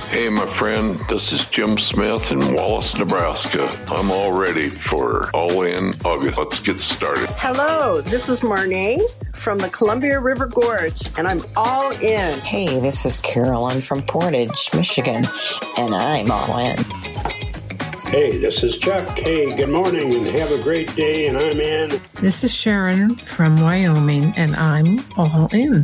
Hey, my friend, this is Jim Smith in Wallace, Nebraska. I'm all ready for All In August. Let's get started. Hello, this is Marnay from the Columbia River Gorge, and I'm all in. Hey, this is Carolyn from Portage, Michigan, and I'm all in. Hey, this is Chuck. Hey, good morning and have a great day, and I'm in. This is Sharon from Wyoming, and I'm all in.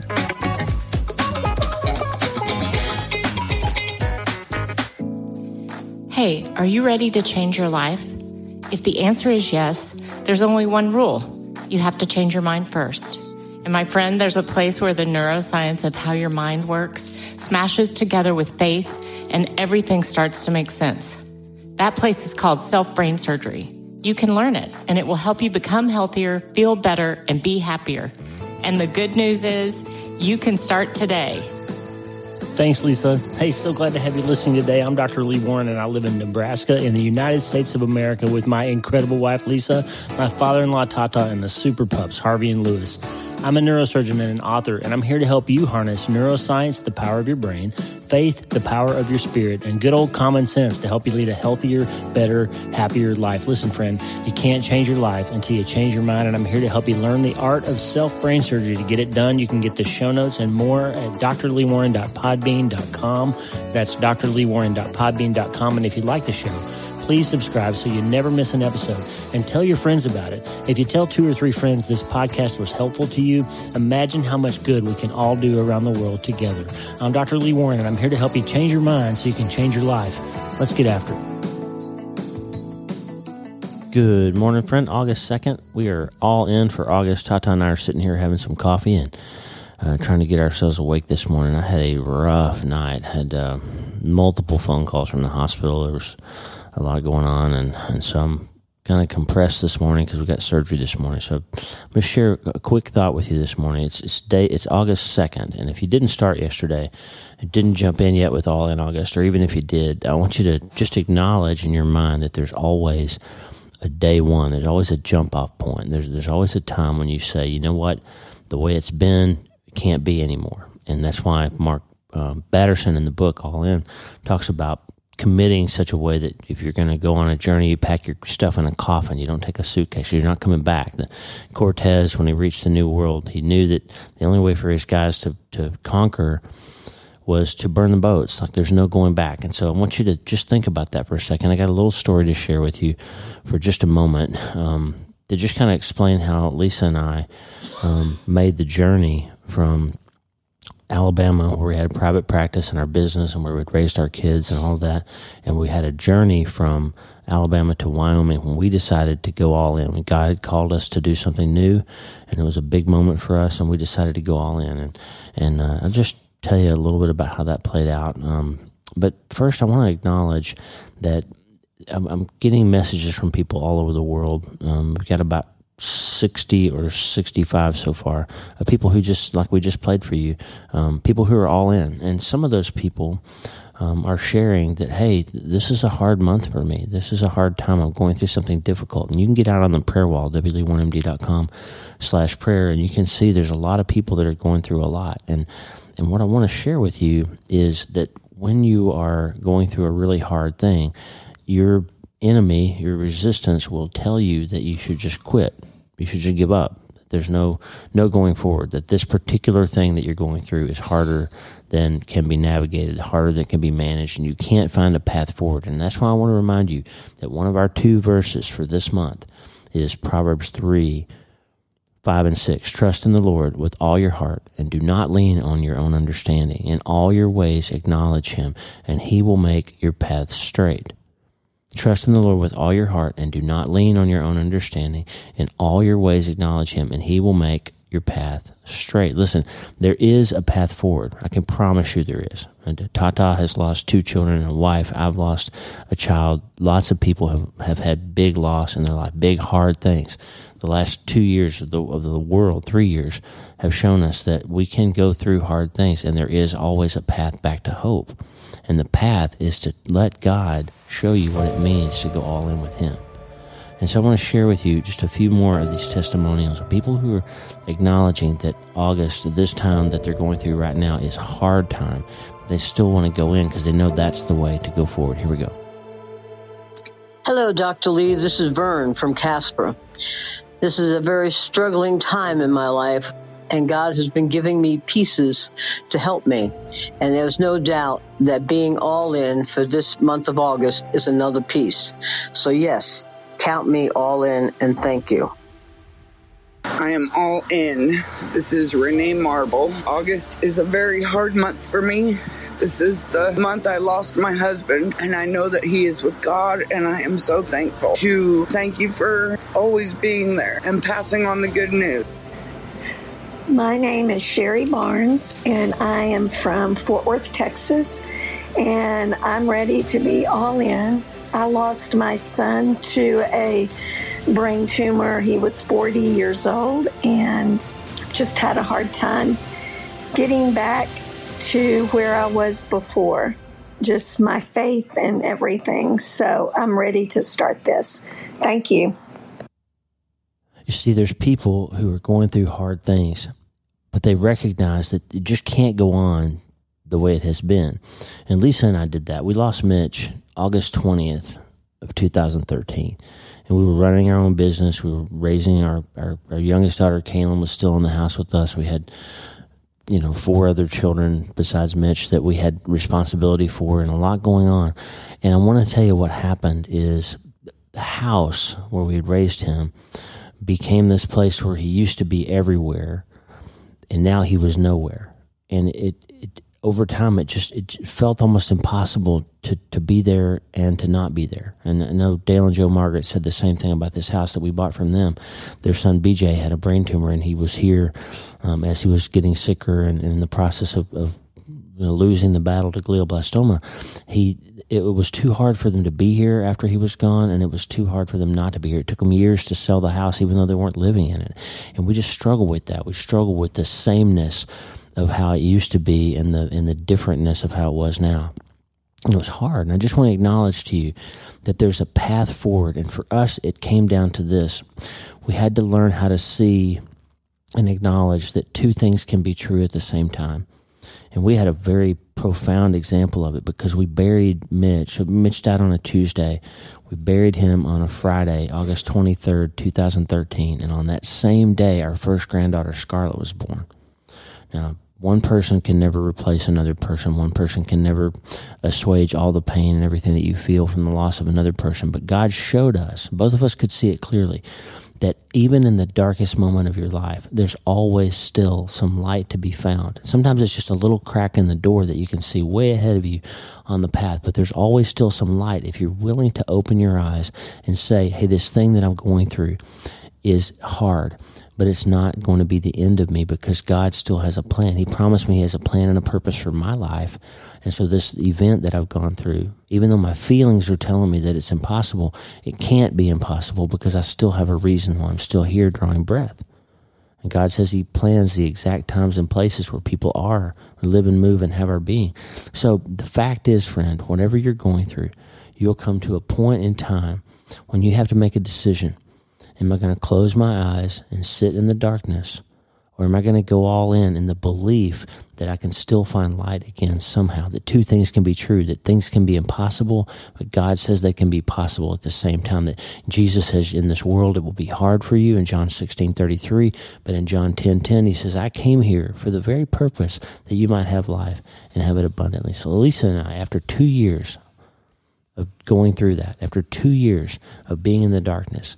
Hey, are you ready to change your life? If the answer is yes, there's only one rule. You have to change your mind first. And my friend, there's a place where the neuroscience of how your mind works smashes together with faith and everything starts to make sense. That place is called self-brain surgery. You can learn it, and it will help you become healthier, feel better, and be happier. And the good news is you can start today. Thanks, Lisa. Hey, so glad to have you listening today. I'm Dr. Lee Warren, and I live in Nebraska in the United States of America with my incredible wife, Lisa, my father-in-law, Tata, and the super pups, Harvey and Lewis. I'm a neurosurgeon and an author, and I'm here to help you harness neuroscience, the power of your brain, faith, the power of your spirit, and good old common sense to help you lead a healthier, better, happier life. Listen, friend, you can't change your life until you change your mind, and I'm here to help you learn the art of self-brain surgery. To get it done, you can get the show notes and more at drleewarren.podbean.com. That's drleewarren.podbean.com, and if you like the show, please subscribe so you never miss an episode, and tell your friends about it. If you tell 2 or 3 friends this podcast was helpful to you, imagine how much good we can all do around the world together. I'm Dr. Lee Warren, and I'm here to help you change your mind so you can change your life. Let's get after it. Good morning, friend. August 2nd. We are all in for August. Tata and I are sitting here having some coffee and trying to get ourselves awake this morning. I had a rough night. Had multiple phone calls from the hospital. There was a lot going on, and so I'm kind of compressed this morning because we got surgery this morning. So I'm going to share a quick thought with you this morning. It's August 2nd, and if you didn't start yesterday, didn't jump in yet with All in August, or even if you did, I want you to just acknowledge in your mind that there's always a day one. There's always a jump-off point. There's always a time when you say, you know what, the way it's been, it can't be anymore. And that's why Mark Batterson in the book All In talks about committing such a way that if you're going to go on a journey, you pack your stuff in a coffin. You don't take a suitcase. You're not coming back. Cortez, when he reached the New World, he knew that the only way for his guys to conquer was to burn the boats. Like there's no going back. And so I want you to just think about that for a second. I got a little story to share with you for just a moment to just kind of explain how Lisa and I made the journey from Alabama, where we had a private practice in our business and where we'd raised our kids and all that. And we had a journey from Alabama to Wyoming when we decided to go all in. God had called us to do something new, and it was a big moment for us, and we decided to go all in. And I'll just tell you a little bit about how that played out. But first, I want to acknowledge that I'm getting messages from people all over the world. We've got about 60 or 65 so far of people who just, like we just played for you, people who are all in. And some of those people are sharing that, hey, this is a hard month for me. This is a hard time. I'm going through something difficult. And you can get out on the prayer wall, wlee1md.com/prayer, and you can see there's a lot of people that are going through a lot. And what I want to share with you is that when you are going through a really hard thing, your enemy, your resistance will tell you that you should just quit. You should just give up. There's no going forward, that this particular thing that you're going through is harder than can be navigated, harder than can be managed, and you can't find a path forward. And that's why I want to remind you that one of our 2 verses for this month is Proverbs 3:5-6. Trust in the Lord with all your heart, and do not lean on your own understanding. In all your ways acknowledge him, and he will make your paths straight. Trust in the Lord with all your heart, and do not lean on your own understanding. In all your ways acknowledge him, and he will make your path straight. Listen, there is a path forward. I can promise you there is. And Tata has lost 2 children and a wife. I've lost a child. Lots of people have had big loss in their life, big hard things. The last 2 years of the world, 3 years, have shown us that we can go through hard things, and there is always a path back to hope. And the path is to let God show you what it means to go all in with him. And so I want to share with you just a few more of these testimonials of people who are acknowledging that August, this time that they're going through right now, is a hard time. They still want to go in because they know that's the way to go forward. Here we go. Hello, Dr. Lee. This is Vern from Casper. This is a very struggling time in my life, and God has been giving me pieces to help me. And there's no doubt that being all in for this month of August is another piece. So yes, count me all in, and thank you. I am all in. This is Renee Marble. August is a very hard month for me. This is the month I lost my husband, and I know that he is with God, and I am so thankful. Thank you for always being there and passing on the good news. My name is Sherry Barnes, and I am from Fort Worth, Texas, and I'm ready to be all in. I lost my son to a brain tumor. He was 40 years old, and just had a hard time getting back to where I was before, just my faith and everything. So I'm ready to start this. Thank you. You see, there's people who are going through hard things, but they recognize that it just can't go on the way it has been. And Lisa and I did that. We lost Mitch August 20th of 2013. And we were running our own business. We were raising our youngest daughter, Kaylin, was still in the house with us. We had 4 other children besides Mitch that we had responsibility for, and a lot going on. And I want to tell you what happened is the house where we had raised him became this place where he used to be everywhere, and now he was nowhere. And it over time, it felt almost impossible to be there and to not be there. And I know Dale and Joe Margaret said the same thing about this house that we bought from them. Their son BJ had a brain tumor, and he was here as he was getting sicker and in the process of losing the battle to glioblastoma. It was too hard for them to be here after he was gone, and it was too hard for them not to be here. It took them years to sell the house, even though they weren't living in it. And we just struggle with that. We struggle with the sameness of how it used to be and the differentness of how it was now. And it was hard. And I just want to acknowledge to you that there's a path forward. And for us, it came down to this. We had to learn how to see and acknowledge that 2 things can be true at the same time. And we had a very profound example of it because we buried Mitch. So Mitch died on a Tuesday. We buried him on a Friday, August 23rd, 2013. And on that same day, our first granddaughter, Scarlett, was born. Now, one person can never replace another person. One person can never assuage all the pain and everything that you feel from the loss of another person. But God showed us, both of us could see it clearly, that even in the darkest moment of your life, there's always still some light to be found. Sometimes it's just a little crack in the door that you can see way ahead of you on the path, but there's always still some light if you're willing to open your eyes and say, hey, this thing that I'm going through is hard, but it's not going to be the end of me because God still has a plan. He promised me He has a plan and a purpose for my life. And so this event that I've gone through, even though my feelings are telling me that it's impossible, it can't be impossible because I still have a reason why I'm still here drawing breath. And God says He plans the exact times and places where people are, live and move and have our being. So the fact is, friend, whatever you're going through, you'll come to a point in time when you have to make a decision. Am I going to close my eyes and sit in the darkness, or am I going to go all in the belief that I can still find light again somehow, that 2 things can be true, that things can be impossible, but God says they can be possible at the same time, that Jesus says in this world it will be hard for you in John 16:33, but in John 10:10 He says, I came here for the very purpose that you might have life and have it abundantly. So Lisa and I, after 2 years of going through that, after 2 years of being in the darkness,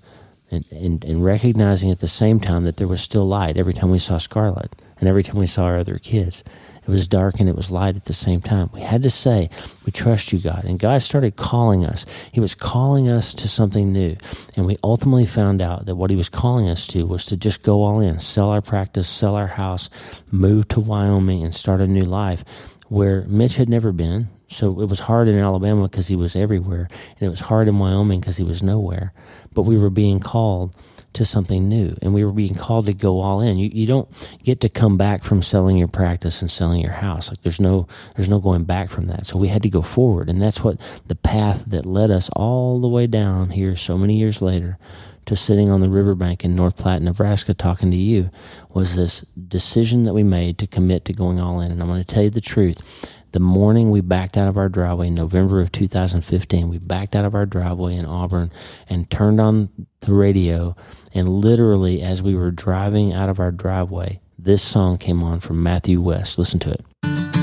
and recognizing at the same time that there was still light every time we saw Scarlett and every time we saw our other kids. It was dark and it was light at the same time. We had to say, we trust you, God. And God started calling us. He was calling us to something new. And we ultimately found out that what He was calling us to was to just go all in, sell our practice, sell our house, move to Wyoming and start a new life where Mitch had never been. So it was hard in Alabama because he was everywhere, and it was hard in Wyoming because he was nowhere. But we were being called to something new, and we were being called to go all in. You don't get to come back from selling your practice and selling your house. Like there's no going back from that. So we had to go forward, and that's what the path that led us all the way down here so many years later to sitting on the riverbank in North Platte, Nebraska, talking to you, was this decision that we made to commit to going all in. And I'm going to tell you the truth. The morning we backed out of our driveway in November of 2015, we backed out of our driveway in Auburn and turned on the radio, and literally as we were driving out of our driveway, this song came on from Matthew West. Listen to it.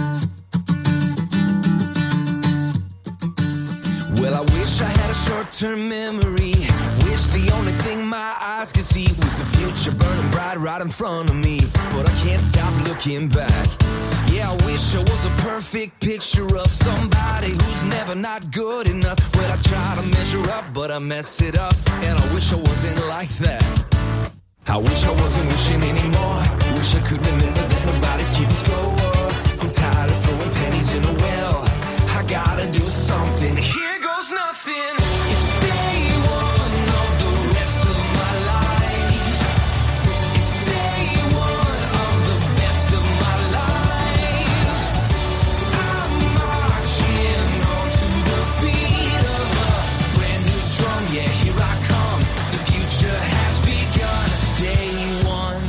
Well, I wish I had a short-term memory. Wish the only thing my eyes could see was the future burning bright right in front of me. But I can't stop looking back. Yeah, I wish I was a perfect picture of somebody who's never not good enough. Well, I try to measure up, but I mess it up. And I wish I wasn't like that. I wish I wasn't wishing anymore. Wish I could remember that nobody's keeping score. I'm tired of throwing pennies in a well. I gotta do something. Here goes nothing. It's day one of the rest of my life. It's day one of the best of my life. I'm marching on to the beat of a brand new drum. Yeah, here I come. The future has begun. Day one.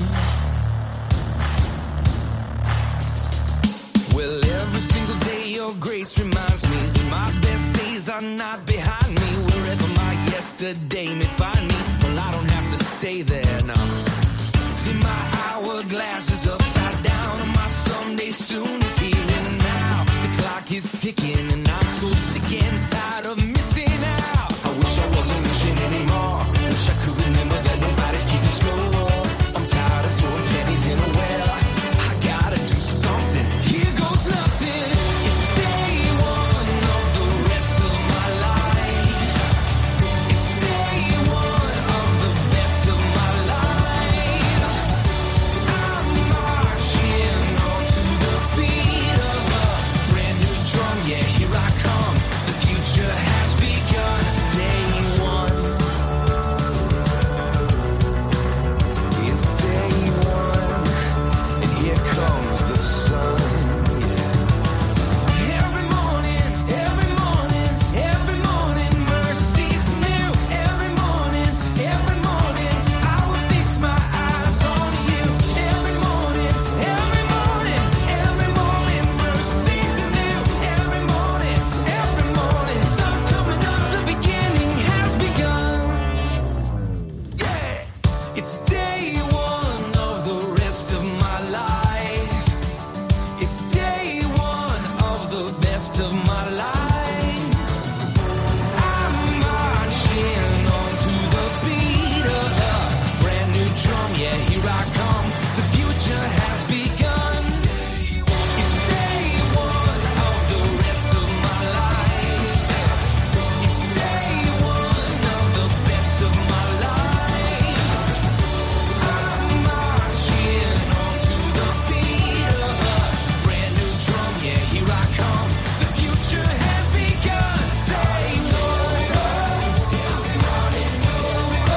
Well, every single day your grace reminds me that my best days are not behind me. Wherever my yesterday may find me, well, I don't have to stay there, no. See, my hourglass is upside down, and my someday soon is here and now. The clock is ticking, and I'm so sick and tired of missing out. I wish I wasn't wishing anymore. Wish I could remember that nobody's keeping score. I'm tired of throwing pennies in a well. I gotta do something. Here goes nothing. It's day one of the rest of my life. It's day one of the best of my life. I'm marching on to the beat of a brand new drum. Yeah, here I come. The future has begun. Day one. It's day one, and here comes the sun. Every morning, every morning, every morning, mercy's new. Every morning, I will fix my eyes on you. Every morning, mercy's new. Every morning, sun's coming up, the beginning has begun. Yeah, it's day one of the rest of my life. It's day one of the best of my life. I'm marching on to the beat of a brand new drum. Yeah, here I come. The future has begun. It's day one of the rest of my life. It's day one of the best of my life. I'm marching on to the beat of a brand new drum. Yeah, here I come. The future has begun. Day one. Everybody know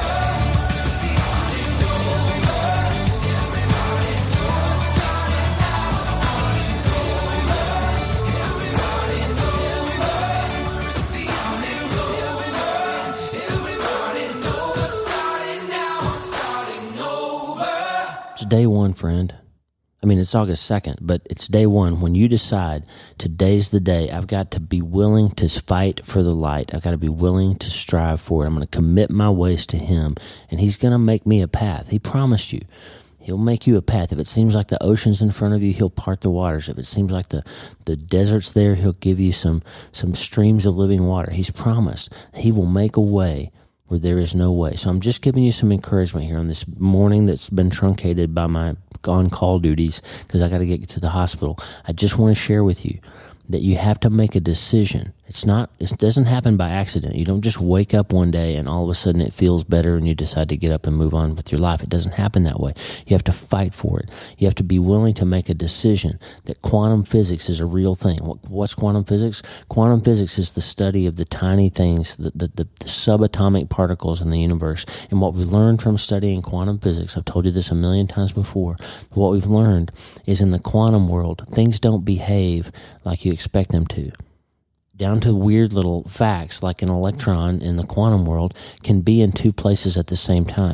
what's starting now. I'm starting over. It's day one, friend. I mean, it's August 2nd, but it's day one. When you decide today's the day, I've got to be willing to fight for the light. I've got to be willing to strive for it. I'm going to commit my ways to Him, and He's going to make me a path. He promised you. He'll make you a path. If it seems like the ocean's in front of you, He'll part the waters. If it seems like the desert's there, He'll give you some streams of living water. He's promised He will make a way where there is no way. So I'm just giving you some encouragement here on this morning that's been truncated by my on-call duties because I got to get to the hospital. I just want to share with you that you have to make a decision. It doesn't happen by accident. You don't just wake up one day and all of a sudden it feels better and you decide to get up and move on with your life. It doesn't happen that way. You have to fight for it. You have to be willing to make a decision that quantum physics is a real thing. What's quantum physics? Quantum physics is the study of the tiny things, the subatomic particles in the universe. And what we learned from studying quantum physics, I've told you this a million times before, but what we've learned is in the quantum world, things don't behave like you expect them to. Down to weird little facts like an electron in the quantum world can be in two places at the same time.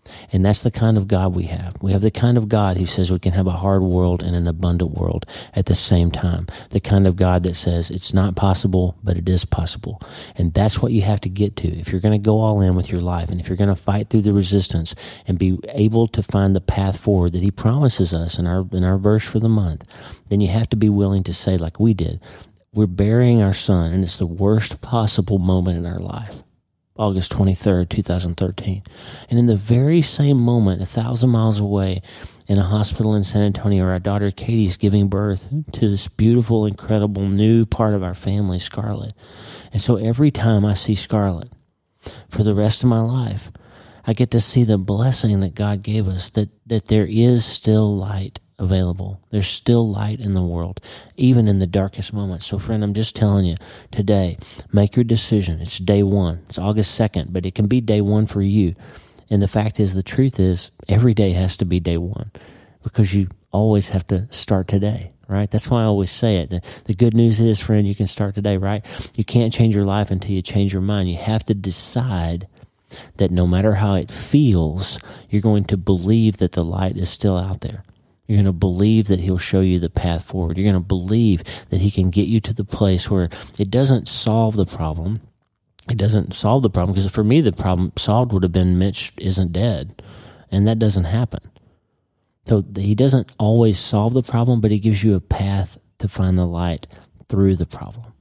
And that's the kind of God we have. We have the kind of God who says we can have a hard world and an abundant world at the same time. The kind of God that says it's not possible, but it is possible. And that's what you have to get to. If you're going to go all in with your life, and if you're going to fight through the resistance and be able to find the path forward that he promises us in our verse for the month, then you have to be willing to say, like we did, we're burying our son, and it's the worst possible moment in our life. August 23rd, 2013. And in the very same moment, 1,000 miles away in a hospital in San Antonio, our daughter Katie's giving birth to this beautiful, incredible new part of our family, Scarlett. And so every time I see Scarlett, for the rest of my life, I get to see the blessing that God gave us, that there is still light available. There's still light in the world, even in the darkest moments. So friend, I'm just telling you today, make your decision. It's day one. It's August 2nd, but it can be day one for you. And the fact is, the truth is, every day has to be day one, because you always have to start today, right? That's why I always say it. The good news is, friend, you can start today, right? You can't change your life until you change your mind. You have to decide that no matter how it feels, you're going to believe that the light is still out there. You're going to believe that he'll show you the path forward. You're going to believe that he can get you to the place where it doesn't solve the problem. It doesn't solve the problem, because for me, the problem solved would have been Mitch isn't dead, and that doesn't happen. So he doesn't always solve the problem, but he gives you a path to find the light through the problem,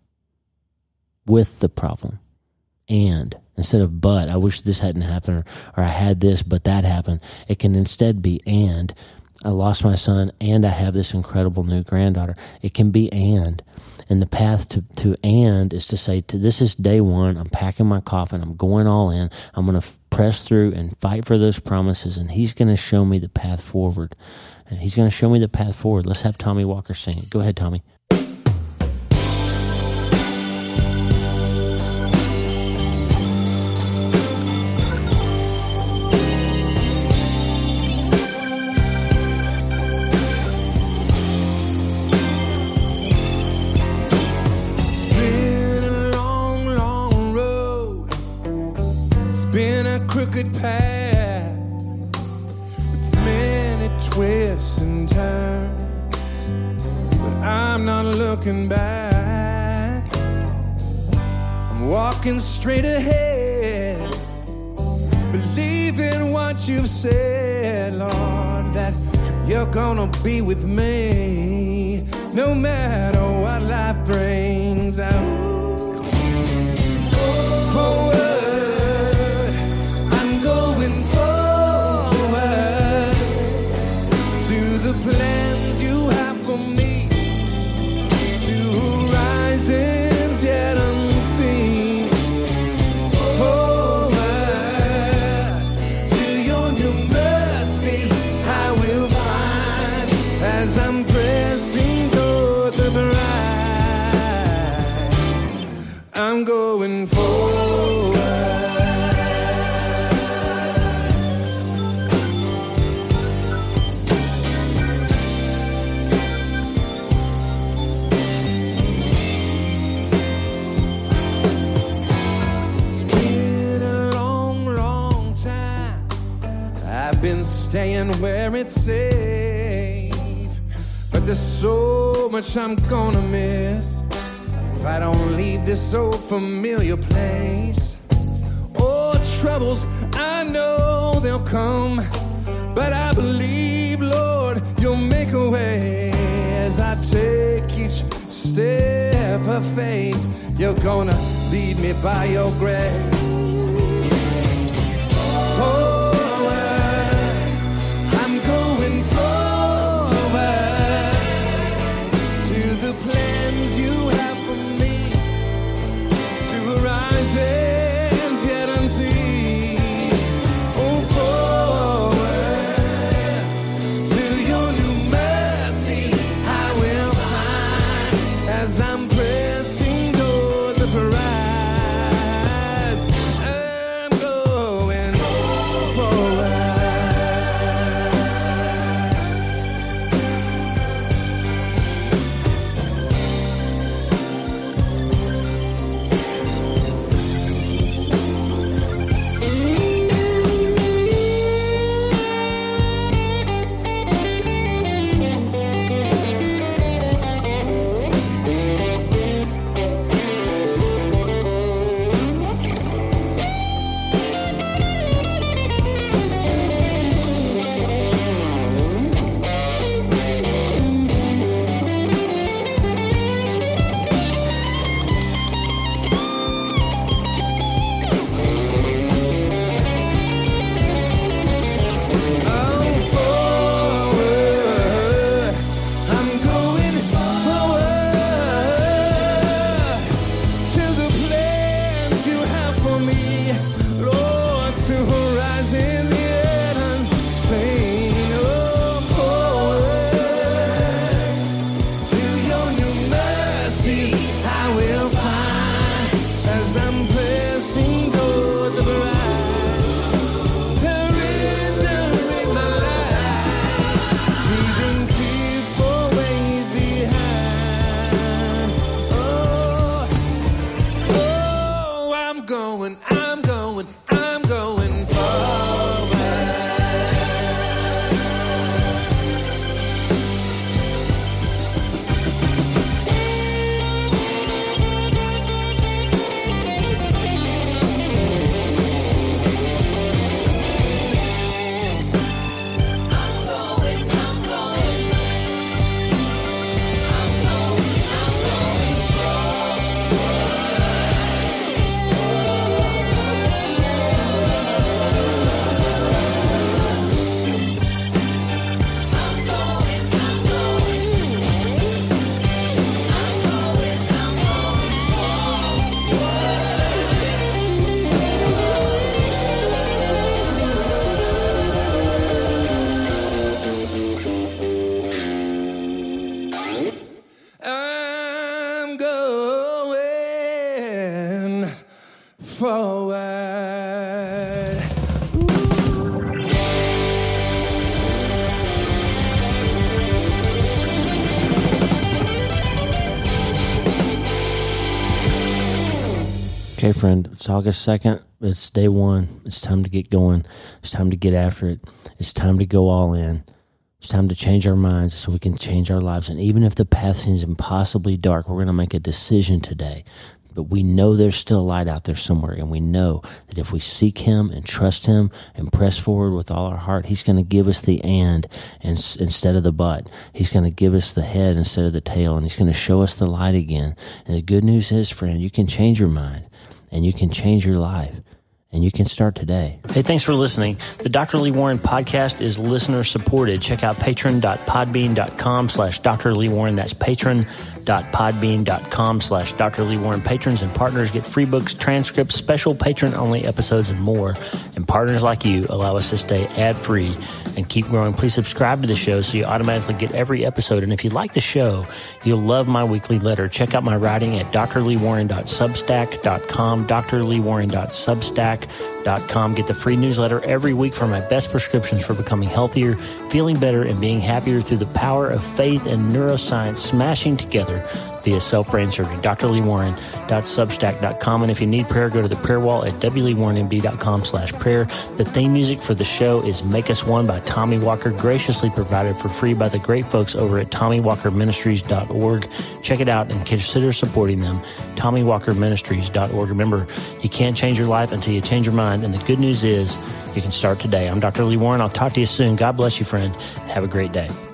with the problem. And instead of but, I wish this hadn't happened, or I had this, but that happened. It can instead be and. I lost my son, and I have this incredible new granddaughter. It can be and the path to and is to say, this is day one. I'm packing my coffin. I'm going all in. I'm going to press through and fight for those promises, and he's going to show me the path forward. And he's going to show me the path forward. Let's have Tommy Walker sing it. Go ahead, Tommy. Crooked path with many twists and turns, but I'm not looking back. I'm walking straight ahead, believing what you've said, Lord, that you're gonna be with me no matter what life brings out. Plans you have for me, to horizons yet unseen, forward to your new mercies I will find, as I'm pressing toward the prize. I'm going forward. Been staying where it's safe, but there's so much I'm gonna miss if I don't leave this so familiar place. Oh, troubles, I know they'll come, but I believe, Lord, you'll make a way. As I take each step of faith, you're gonna lead me by your grace. Oh, plans you have for me, to horizons yet unseen. Oh, forward to your new mercies I will find, as I'm pressing toward the prize. I'm going forward. forward. Okay, friend, it's August 2nd. It's day one. It's time to get going. It's time to get after it. It's time to go all in. It's time to change our minds so we can change our lives. And even if the path seems impossibly dark, we're going to make a decision today. But we know there's still light out there somewhere. And we know that if we seek him and trust him and press forward with all our heart, he's going to give us the and instead of the but. He's going to give us the head instead of the tail. And he's going to show us the light again. And the good news is, friend, you can change your mind. And you can change your life. And you can start today. Hey, thanks for listening. The Dr. Lee Warren podcast is listener supported. Check out patron.podbean.com/Dr. Lee Warren. That's patron.podbean.com/Dr. Lee Warren. Patrons and partners get free books, transcripts, special patron-only episodes, and more. And partners like you allow us to stay ad-free and keep growing. Please subscribe to the show so you automatically get every episode. And if you like the show, you'll love my weekly letter. Check out my writing at drleewarren.substack.com, drleewarren.substack.com. Get the free newsletter every week for my best prescriptions for becoming healthier, feeling better, and being happier through the power of faith and neuroscience smashing together via self-brain surgery. drleewarren.substack.com. And if you need prayer, go to the prayer wall at wleewarrenmd.com/prayer. The theme music for the show is Make Us One by Tommy Walker, graciously provided for free by the great folks over at TommyWalkerMinistries.org. Check it out and consider supporting them. TommyWalkerMinistries.org. Remember, you can't change your life until you change your mind. And the good news is you can start today. I'm Dr. Lee Warren. I'll talk to you soon. God bless you, friend. Have a great day.